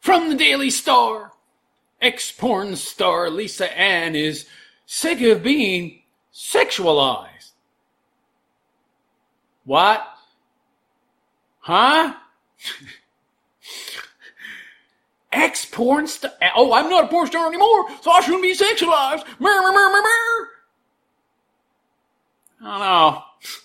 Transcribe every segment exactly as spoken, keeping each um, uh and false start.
From the Daily Star, ex-porn star Lisa Ann is sick of being sexualized. What? Huh? Ex-porn star? Oh, I'm not a porn star anymore, so I shouldn't be sexualized. Mer, mer, mer, mer, mer. I don't know.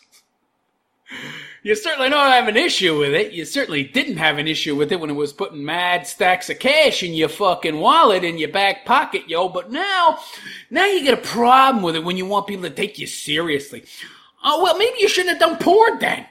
You certainly don't have an issue with it. You certainly didn't have an issue with it when it was putting mad stacks of cash in your fucking wallet, in your back pocket, yo. But now, now you get a problem with it when you want people to take you seriously. Oh, well, maybe you shouldn't have done porn then.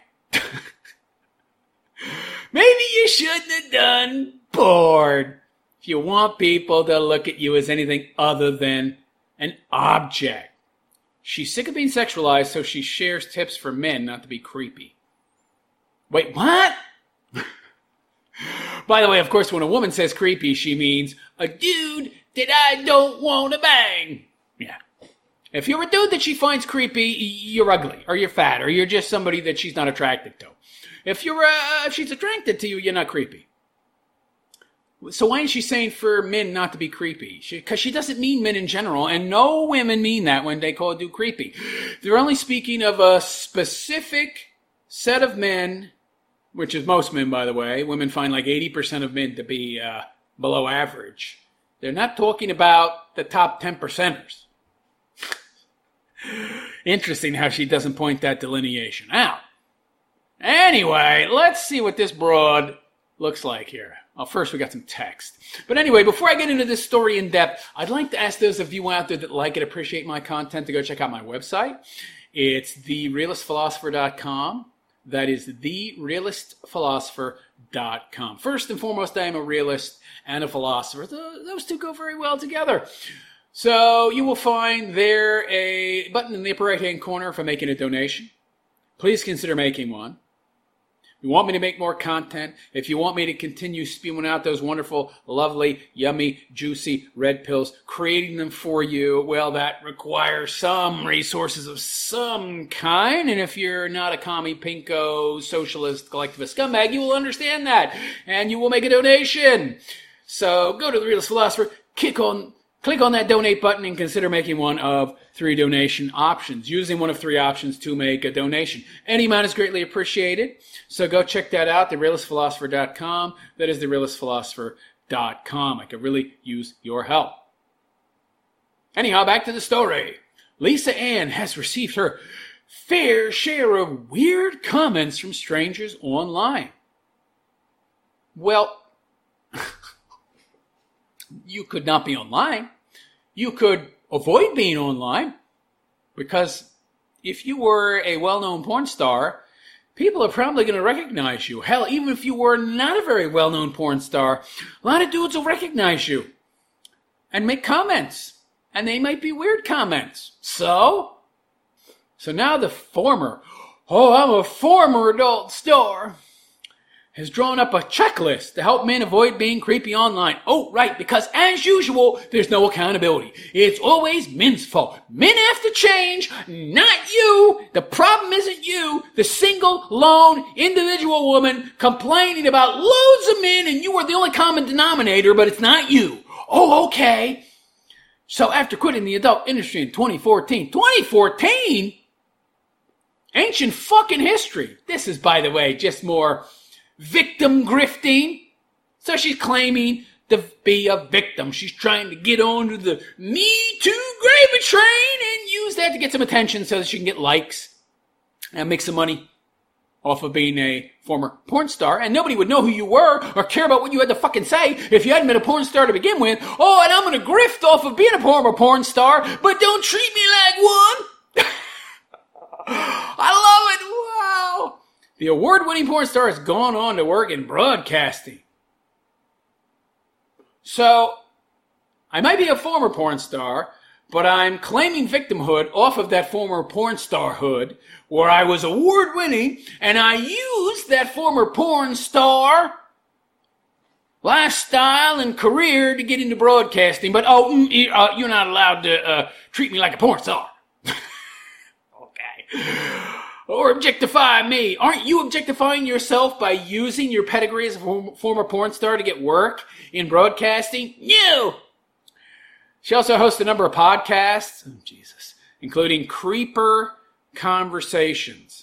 Maybe you shouldn't have done porn. If you want people to look at you as anything other than an object. She's sick of being sexualized, so she shares tips for men not to be creepy. Wait, what? By the way, of course, when a woman says creepy, she means a dude that I don't want to bang. Yeah. If you're a dude that she finds creepy, you're ugly, or you're fat, or you're just somebody that she's not attracted to. If you're, uh, if she's attracted to you, you're not creepy. So why is she saying for men not to be creepy? Because she, she doesn't mean men in general, and no women mean that when they call a dude creepy. They're only speaking of a specific set of men, which is most men, by the way. Women find like eighty percent of men to be uh, below average. They're not talking about the top ten percenters. Interesting how she doesn't point that delineation out. Anyway, let's see what this broad looks like here. Well, first we got some text. But anyway, before I get into this story in depth, I'd like to ask those of you out there that like and appreciate my content to go check out my website. It's the realist philosopher dot com. That is the realist philosopher dot com. First and foremost, I am a realist and a philosopher. Those two go very well together. So you will find there a button in the upper right-hand corner for making a donation. Please consider making one. If you want me to make more content, if you want me to continue spewing out those wonderful, lovely, yummy, juicy red pills, creating them for you, well, that requires some resources of some kind. And if you're not a commie, pinko, socialist, collectivist scumbag, you will understand that. And you will make a donation. So go to the Realist Philosopher, click on, click on that donate button and consider making one of three donation options. Using one of three options to make a donation. Any amount is greatly appreciated. So go check that out, the realist philosopher dot com. That is the realist philosopher dot com. I could really use your help. Anyhow, back to the story. Lisa Ann has received her fair share of weird comments from strangers online. Well, you could not be online. You could avoid being online, because if you were a well-known porn star, people are probably going to recognize you. Hell, even if you were not a very well-known porn star, a lot of dudes will recognize you and make comments. And they might be weird comments. So? So now the former, oh, I'm a former adult star, has drawn up a checklist to help men avoid being creepy online. Oh, right, because as usual, there's no accountability. It's always men's fault. Men have to change, not you. The problem isn't you, the single, lone, individual woman complaining about loads of men, and you are the only common denominator, but it's not you. Oh, okay. So after quitting the adult industry in twenty fourteen, twenty fourteen? Ancient fucking history. This is, by the way, just more victim grifting. So she's claiming to be a victim. She's trying to get onto the Me Too gravy train and use that to get some attention so that she can get likes and make some money off of being a former porn star. And nobody would know who you were or care about what you had to fucking say if you hadn't been a porn star to begin with. Oh, and I'm going to grift off of being a former porn star, but don't treat me like one. I love it. Wow. The award-winning porn star has gone on to work in broadcasting. So, I might be a former porn star, but I'm claiming victimhood off of that former porn star hood, where I was award-winning, and I used that former porn star lifestyle and career to get into broadcasting. But, oh, mm, uh, you're not allowed to uh, treat me like a porn star. Okay. or objectify me. Aren't you objectifying yourself by using your pedigree as a form- former porn star to get work in broadcasting? No! She also hosts a number of podcasts, oh, Jesus, including Creeper Conversations.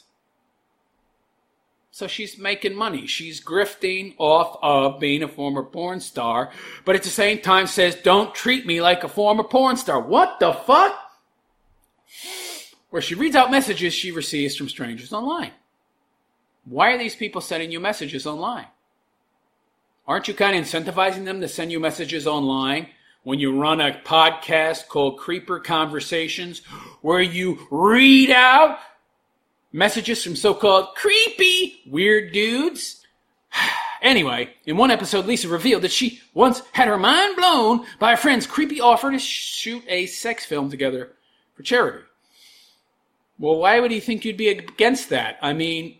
So she's making money. She's grifting off of being a former porn star, but at the same time says, don't treat me like a former porn star. What the fuck? Where she reads out messages she receives from strangers online. Why are these people sending you messages online? Aren't you kind of incentivizing them to send you messages online when you run a podcast called Creeper Conversations, where you read out messages from so-called creepy weird dudes? Anyway, in one episode, Lisa revealed that she once had her mind blown by a friend's creepy offer to shoot a sex film together for charity. Well, why would he think you'd be against that? I mean,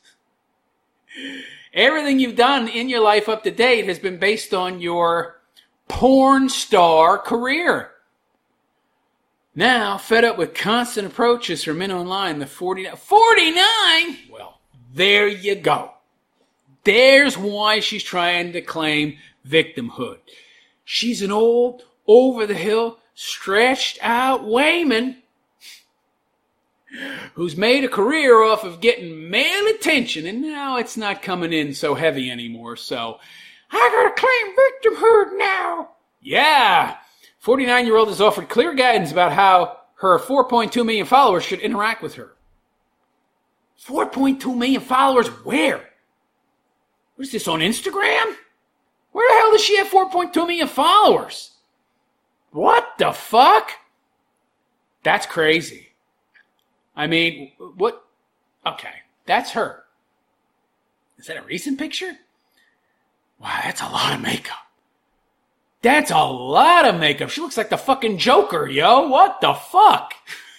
everything you've done in your life up to date has been based on your porn star career. Now, fed up with constant approaches from men online, the forty-nine, forty-nine? Well, there you go. There's why she's trying to claim victimhood. She's an old, over-the-hill, stretched-out Wayman who's made a career off of getting male attention, and now it's not coming in so heavy anymore, so I gotta claim victimhood now. Yeah. forty-nine-year-old has offered clear guidance about how her four point two million followers should interact with her. four point two million followers where? What is this, on Instagram? Where the hell does she have four point two million followers? What the fuck? That's crazy. I mean, what? Okay, that's her. Is that a recent picture? Wow, that's a lot of makeup. That's a lot of makeup. She looks like the fucking Joker, yo. What the fuck?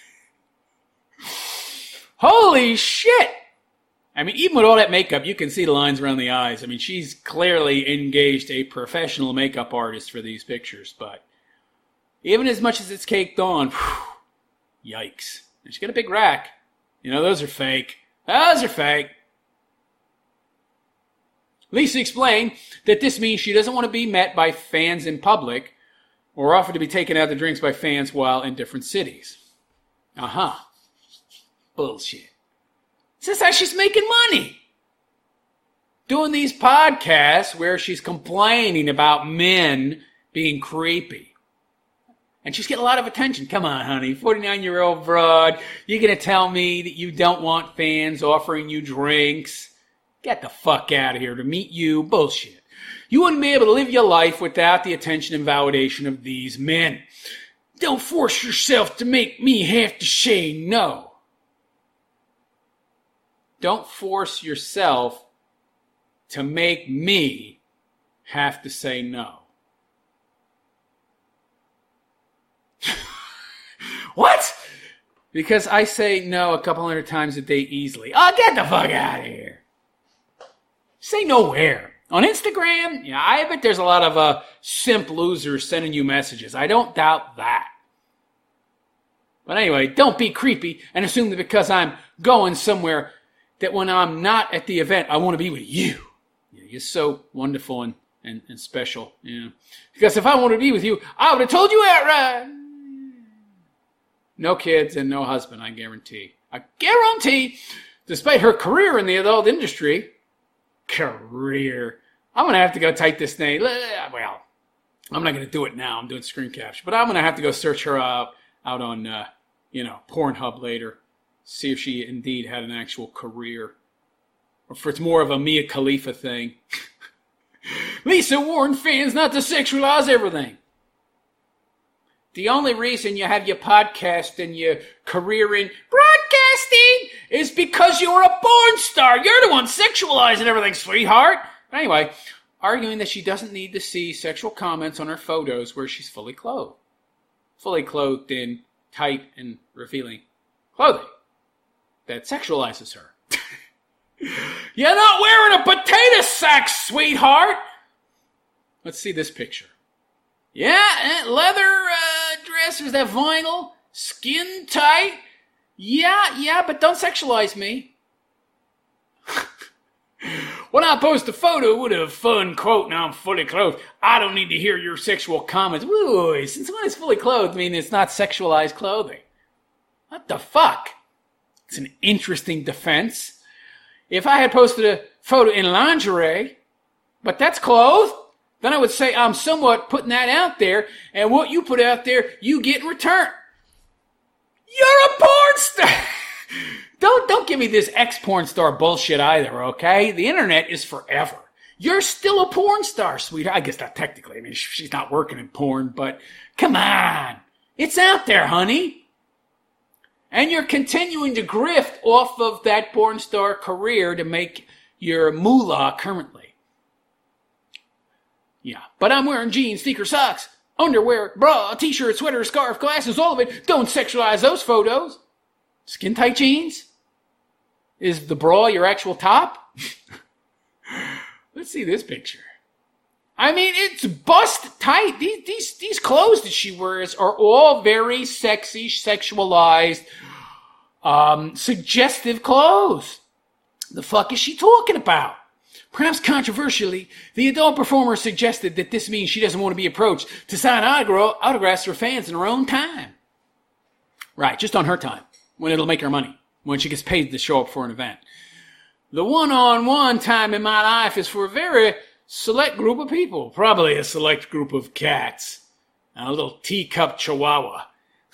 Holy shit. I mean, even with all that makeup, you can see the lines around the eyes. I mean, she's clearly engaged a professional makeup artist for these pictures, but even as much as it's caked on, whew, yikes. And she's got a big rack. You know, those are fake. Those are fake. Lisa explained that this means she doesn't want to be met by fans in public or offered to be taken out to drinks by fans while in different cities. Uh-huh. Bullshit. This is how she's making money. Doing these podcasts where she's complaining about men being creepy. And she's getting a lot of attention. Come on, honey. forty-nine-year-old broad. You're going to tell me that you don't want fans offering you drinks? Get the fuck out of here to meet you. Bullshit. You wouldn't be able to live your life without the attention and validation of these men. Don't force yourself to make me have to say no. Don't force yourself to make me have to say no. What? Because I say no a couple hundred times a day easily. Oh, get the fuck out of here. Say no where? On Instagram? Yeah, I bet there's a lot of uh, simp losers sending you messages. I don't doubt that. But anyway, don't be creepy and assume that because I'm going somewhere that when I'm not at the event, I want to be with you. Yeah, you're so wonderful and, and, and special. Yeah. Because if I wanted to be with you, I would have told you outright. No kids and no husband, I guarantee. I guarantee, despite her career in the adult industry, career, I'm going to have to go type this name. Well, I'm not going to do it now. I'm doing screen capture. But I'm going to have to go search her out, out on, uh, you know, Pornhub later. See if she indeed had an actual career. Or if it's more of a Mia Khalifa thing. Lisa warned fans not to sexualize everything. The only reason you have your podcast and your career in broadcasting is because you're a porn star. You're the one sexualizing everything, sweetheart. But anyway, arguing that she doesn't need to see sexual comments on her photos where she's fully clothed. Fully clothed in tight and revealing clothing that sexualizes her. You're not wearing a potato sack, sweetheart. Let's see this picture. Yeah, leather uh, dress. Is that vinyl? Skin tight. Yeah, yeah, but don't sexualize me. When I post a photo with a fun quote, now I'm fully clothed, I don't need to hear your sexual comments. Woo, since when is fully clothed mean it's not sexualized clothing? What the fuck? It's an interesting defense. If I had posted a photo in lingerie, but that's clothed, then I would say I'm somewhat putting that out there, and what you put out there, you get in return. You're a porn star! Don't, don't give me this ex-porn star bullshit either, okay? The internet is forever. You're still a porn star, sweetheart. I guess not technically. I mean, she's not working in porn, but come on. It's out there, honey. And you're continuing to grift off of that porn star career to make your moolah currently. Yeah, but I'm wearing jeans, sneaker, socks, underwear, bra, t-shirt, sweater, scarf, glasses, all of it. Don't sexualize those photos. Skin tight jeans? Is the bra your actual top? Let's see this picture. I mean, it's bust tight. These, these, these clothes that she wears are all very sexy, sexualized, um, suggestive clothes. The fuck is she talking about? Perhaps controversially, the adult performer suggested that this means she doesn't want to be approached to sign autographs for fans in her own time. Right, just on her time, when it'll make her money, when she gets paid to show up for an event. The one-on-one time in my life is for a very select group of people, probably a select group of cats, and a little teacup chihuahua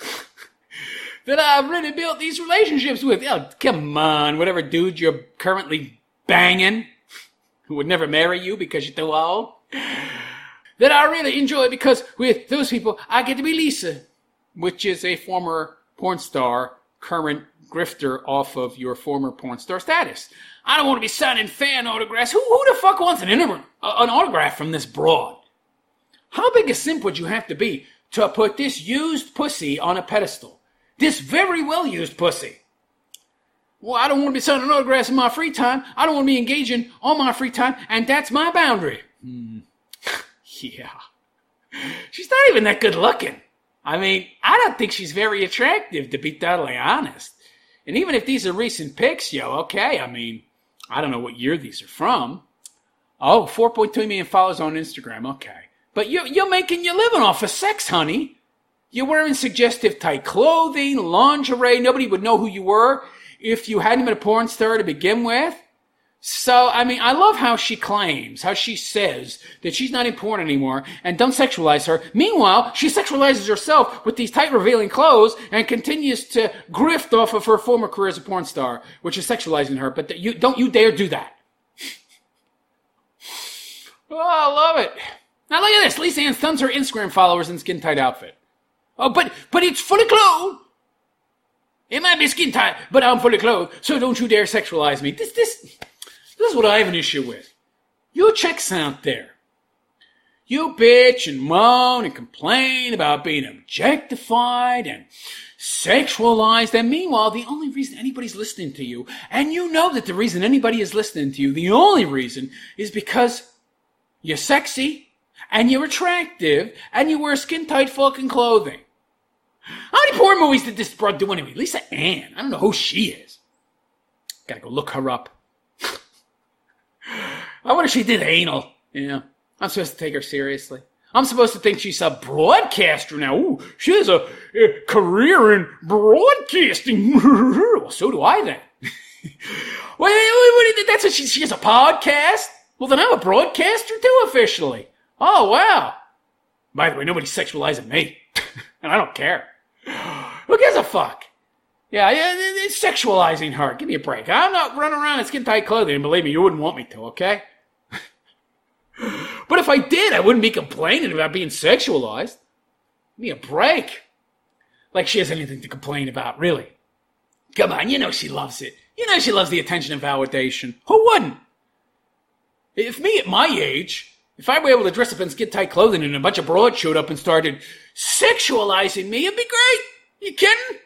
that I've really built these relationships with. Oh, come on, whatever dude you're currently banging, who would never marry you because you're too old, that I really enjoy, because with those people, I get to be Lisa, which is a former porn star, current grifter off of your former porn star status. I don't want to be signing fan autographs. Who, who the fuck wants an, inter- an autograph from this broad? How big a simp would you have to be to put this used pussy on a pedestal? This very well-used pussy. Well, I don't want to be signing autographs in my free time. I don't want to be engaging on my free time, and that's my boundary. Hmm. Yeah. She's not even that good looking. I mean, I don't think she's very attractive, to be totally honest. And even if these are recent pics, yo, okay, I mean, I don't know what year these are from. Oh, four point two million followers on Instagram, okay. But you're, you're making your living off of sex, honey. You're wearing suggestive tight clothing, lingerie. Nobody would know who you were if you hadn't been a porn star to begin with. So, I mean, I love how she claims, how she says that she's not in porn anymore and don't sexualize her. Meanwhile, she sexualizes herself with these tight, revealing clothes and continues to grift off of her former career as a porn star, which is sexualizing her. But you, don't you dare do that. Oh, I love it. Now look at this. Lisa Ann stuns her Instagram followers in skin tight outfit. Oh, but, but it's fully clothed. It might be skin tight, but I'm fully clothed, so don't you dare sexualize me. This, this, this is what I have an issue with. You chicks out there, you bitch and moan and complain about being objectified and sexualized, and meanwhile, the only reason anybody's listening to you, and you know that the reason anybody is listening to you, the only reason, is because you're sexy, and you're attractive, and you wear skin-tight fucking clothing. How many porn movies did this broad do anyway? Lisa Ann. I don't know who she is. Gotta go look her up. I wonder if she did anal. Yeah. I'm supposed to take her seriously. I'm supposed to think she's a broadcaster now. Ooh, she has a, a career in broadcasting. Well, so do I then. wait, wait, wait, wait, that's what she, she has a podcast? Well, then I'm a broadcaster too, officially. Oh, wow. By the way, nobody's sexualizing me. And I don't care. Who gives a fuck? Yeah, it's sexualizing her. Give me a break. I'm not running around in skin-tight clothing, and believe me, you wouldn't want me to, okay? But if I did, I wouldn't be complaining about being sexualized. Give me a break. Like she has anything to complain about, really. Come on, you know she loves it. You know she loves the attention and validation. Who wouldn't? If me at my age, if I were able to dress up in skin-tight clothing and a bunch of broads showed up and started sexualizing me, it'd be great. You kidding?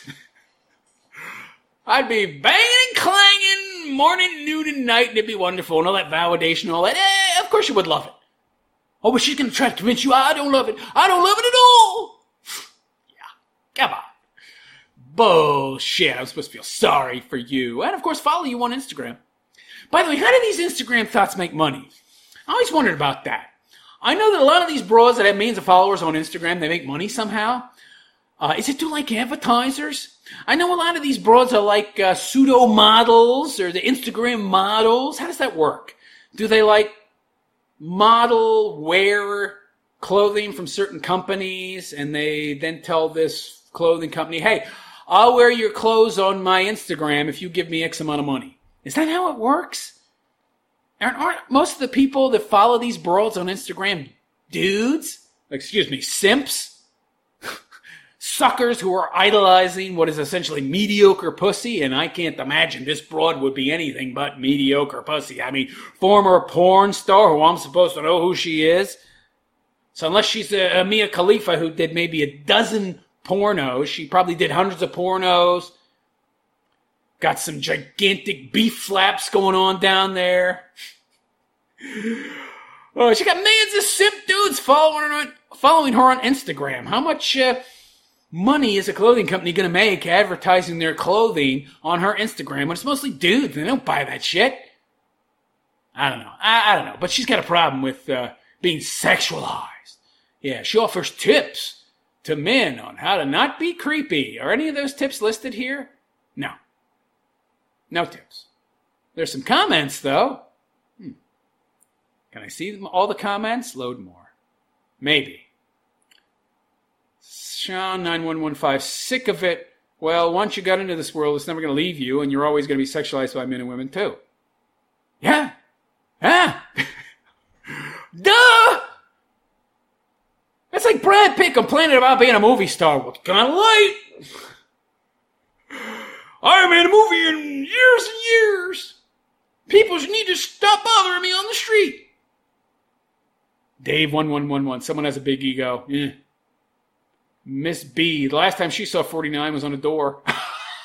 I'd be banging and clanging morning, noon, and night, and it'd be wonderful, and all that validation and all that. Eh, of course you would love it. Oh, but she's going to try to convince you I don't love it. I don't love it at all. Yeah, come on. Bullshit. I'm supposed to feel sorry for you. And, of course, follow you on Instagram. By the way, how do these Instagram thoughts make money? I always wondered about that. I know that a lot of these bros that have millions of followers on Instagram, they make money somehow. Uh, is it through, like, advertisers? I know a lot of these broads are like uh, pseudo models or the Instagram models. How does that work? Do they like model wear clothing from certain companies and they then tell this clothing company, hey, I'll wear your clothes on my Instagram if you give me X amount of money? Is that how it works? Aren't, aren't most of the people that follow these broads on Instagram dudes? Excuse me, simps? Suckers who are idolizing what is essentially mediocre pussy, and I can't imagine this broad would be anything but mediocre pussy. I mean, former porn star who I'm supposed to know who she is. So unless she's a, a Mia Khalifa who did maybe a dozen pornos, she probably did hundreds of pornos. Got some gigantic beef flaps going on down there. Oh, she got millions of simp dudes following her, following her on Instagram. How much... Uh, money is a clothing company going to make advertising their clothing on her Instagram when it's mostly dudes? They don't buy that shit. I don't know. I, I don't know. But she's got a problem with uh, being sexualized. Yeah, she offers tips to men on how to not be creepy. Are any of those tips listed here? No. No tips. There's some comments, though. Hmm. Can I see them, all the comments? Load more. Maybe. Sean nine one one five, sick of it. Well, once you got into this world, it's never going to leave you, and you're always going to be sexualized by men and women, too. Yeah. Yeah. Duh! That's like Brad Pitt complaining about being a movie star. What kind of light? I haven't made a movie in years and years. People need to stop bothering me on the street. Dave one one one one, someone has a big ego. Yeah. Miss B, the last time she saw forty-nine was on a door. It's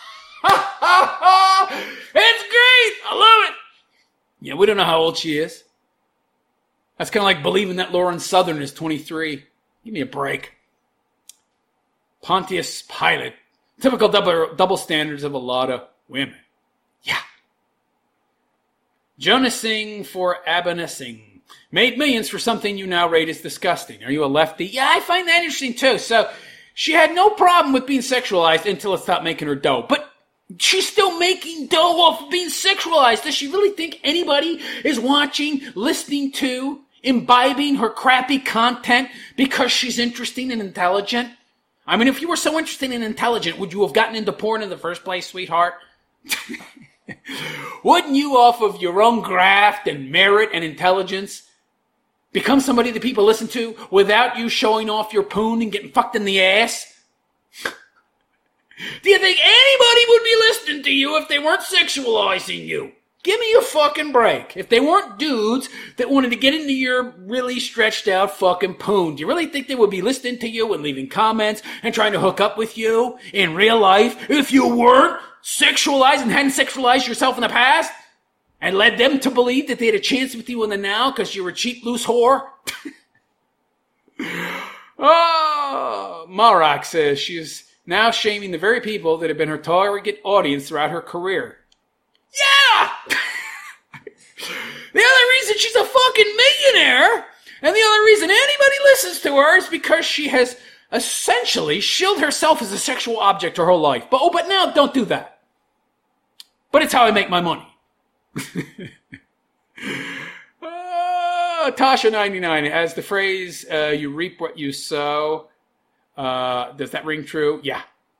great! I love it! Yeah, we don't know how old she is. That's kind of like believing that Lauren Southern is twenty-three. Give me a break. Pontius Pilate. Typical double, double standards of a lot of women. Yeah. Jonas Singh for Abana Singh. Made millions for something you now rate as disgusting. Are you a lefty? Yeah, I find that interesting too. So, she had no problem with being sexualized until it stopped making her dough. But she's still making dough off of being sexualized. Does she really think anybody is watching, listening to, imbibing her crappy content because she's interesting and intelligent? I mean, if you were so interesting and intelligent, would you have gotten into porn in the first place, sweetheart? Wouldn't you, off of your own graft and merit and intelligence, become somebody that people listen to without you showing off your poon and getting fucked in the ass? Do you think anybody would be listening to you if they weren't sexualizing you? Give me a fucking break. If they weren't dudes that wanted to get into your really stretched out fucking poon, do you really think they would be listening to you and leaving comments and trying to hook up with you in real life if you weren't sexualized and hadn't sexualized yourself in the past? And led them to believe that they had a chance with you in the now because you're a cheap, loose whore? Oh, Marak says she is now shaming the very people that have been her target audience throughout her career. Yeah! The other reason she's a fucking millionaire, and the other reason anybody listens to her, is because she has essentially shielded herself as a sexual object her whole life. But, oh, but now don't do that. But it's how I make my money. uh, Tasha ninety-nine, as the phrase, uh, you reap what you sow, uh, does that ring true? Yeah.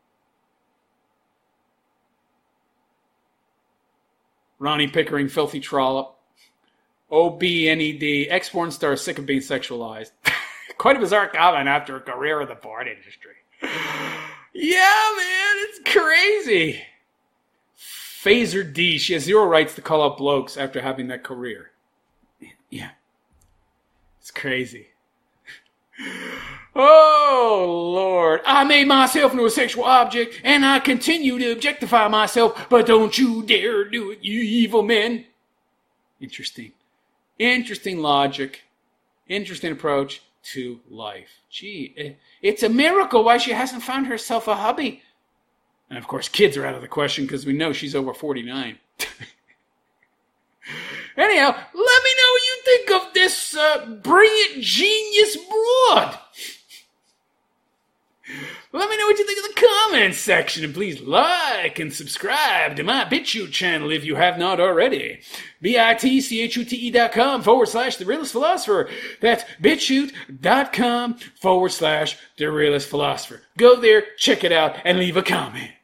Ronnie Pickering, filthy trollop. O B N E D, ex-porn star sick of being sexualized. Quite a bizarre comment after a career in the porn industry. Yeah, man, it's crazy. Phaser D, she has zero rights to call out blokes after having that career. Yeah. It's crazy. Oh, Lord. I made myself into a sexual object, and I continue to objectify myself, but don't you dare do it, you evil men. Interesting. Interesting logic. Interesting approach to life. Gee, it's a miracle why she hasn't found herself a hubby. And of course, kids are out of the question because we know she's over forty-nine. Anyhow, let me know what you think of this uh, brilliant genius broad. Let me know what you think in the comments section, and please like and subscribe to my BitChute channel if you have not already. B-I-T-C-H-U-T-E dot com forward slash The Realist Philosopher. That's BitChute.com forward slash The Realist Philosopher. Go there, check it out, and leave a comment.